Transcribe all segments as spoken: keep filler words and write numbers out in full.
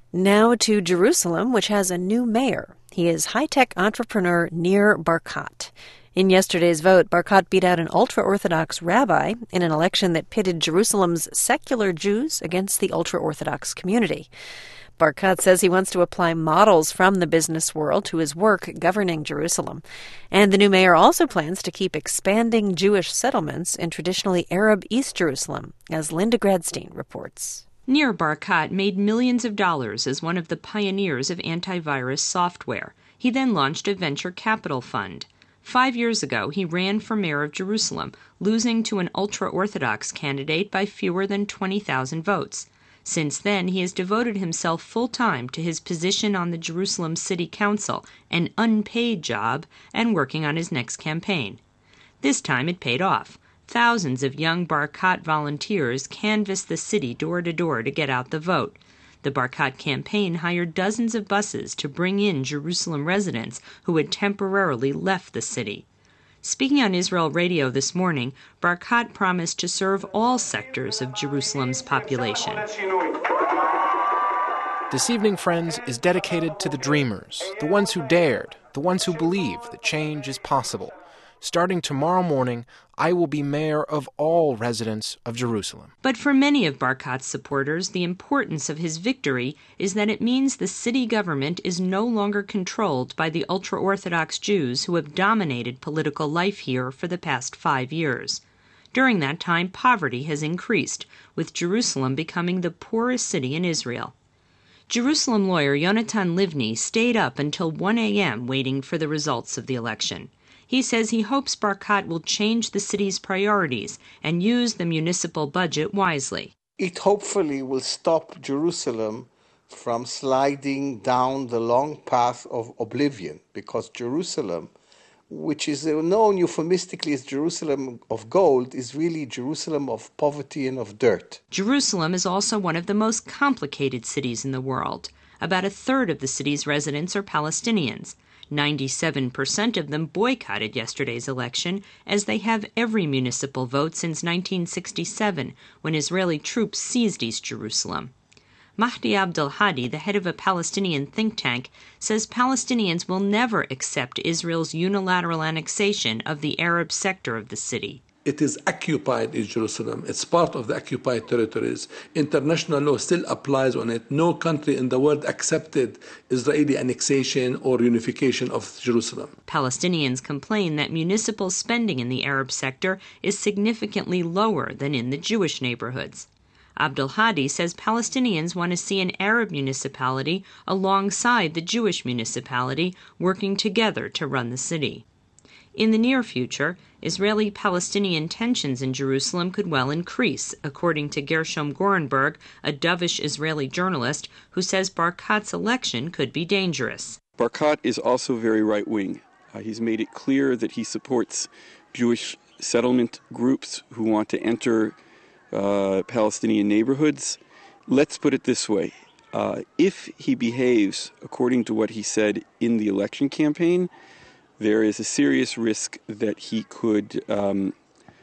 Now to Jerusalem, which has a new mayor. He is high-tech entrepreneur Nir Barkat. In yesterday's vote, Barkat beat out an ultra-Orthodox rabbi in an election that pitted Jerusalem's secular Jews against the ultra-Orthodox community. Barkat says he wants to apply models from the business world to his work governing Jerusalem. And the new mayor also plans to keep expanding Jewish settlements in traditionally Arab East Jerusalem, as Linda Gradstein reports. Nir Barkat made millions of dollars as one of the pioneers of antivirus software. He then launched a venture capital fund. Five years ago, he ran for mayor of Jerusalem, losing to an ultra-Orthodox candidate by fewer than twenty thousand votes. Since then, he has devoted himself full-time to his position on the Jerusalem City Council, an unpaid job, and working on his next campaign. This time it paid off. Thousands of young Barkat volunteers canvassed the city door to door to get out the vote. The Barkat campaign hired dozens of buses to bring in Jerusalem residents who had temporarily left the city. Speaking on Israel Radio this morning, Barkat promised to serve all sectors of Jerusalem's population. This evening, friends, is dedicated to the dreamers, the ones who dared, the ones who believe that change is possible. Starting tomorrow morning, I will be mayor of all residents of Jerusalem. But for many of Barkat's supporters, the importance of his victory is that it means the city government is no longer controlled by the ultra-Orthodox Jews who have dominated political life here for the past five years. During that time, poverty has increased, with Jerusalem becoming the poorest city in Israel. Jerusalem lawyer Yonatan Livni stayed up until one a.m. waiting for the results of the election. He says he hopes Barkat will change the city's priorities and use the municipal budget wisely. It hopefully will stop Jerusalem from sliding down the long path of oblivion, because Jerusalem, which is known euphemistically as Jerusalem of gold, is really Jerusalem of poverty and of dirt. Jerusalem is also one of the most complicated cities in the world. About a third of the city's residents are Palestinians. ninety-seven percent of them boycotted yesterday's election, as they have every municipal vote since nineteen sixty-seven, when Israeli troops seized East Jerusalem. Mahdi Abdel-Hadi, the head of a Palestinian think tank, says Palestinians will never accept Israel's unilateral annexation of the Arab sector of the city. It is occupied in Jerusalem. It's part of the occupied territories. International law still applies on it. No country in the world accepted Israeli annexation or unification of Jerusalem. Palestinians complain that municipal spending in the Arab sector is significantly lower than in the Jewish neighborhoods. Abdel-Hadi says Palestinians want to see an Arab municipality alongside the Jewish municipality, working together to run the city. In the near future, Israeli-Palestinian tensions in Jerusalem could well increase, according to Gershom Gorenberg, a dovish Israeli journalist who says Barkat's election could be dangerous. Barkat is also very right-wing. Uh, he's made it clear that he supports Jewish settlement groups who want to enter uh, Palestinian neighborhoods. Let's put it this way. Uh, if he behaves according to what he said in the election campaign, there is a serious risk that he could um,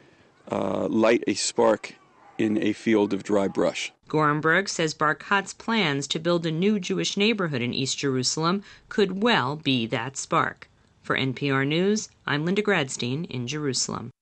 uh, light a spark in a field of dry brush. Gorenberg says Barkat's plans to build a new Jewish neighborhood in East Jerusalem could well be that spark. For N P R News, I'm Linda Gradstein in Jerusalem.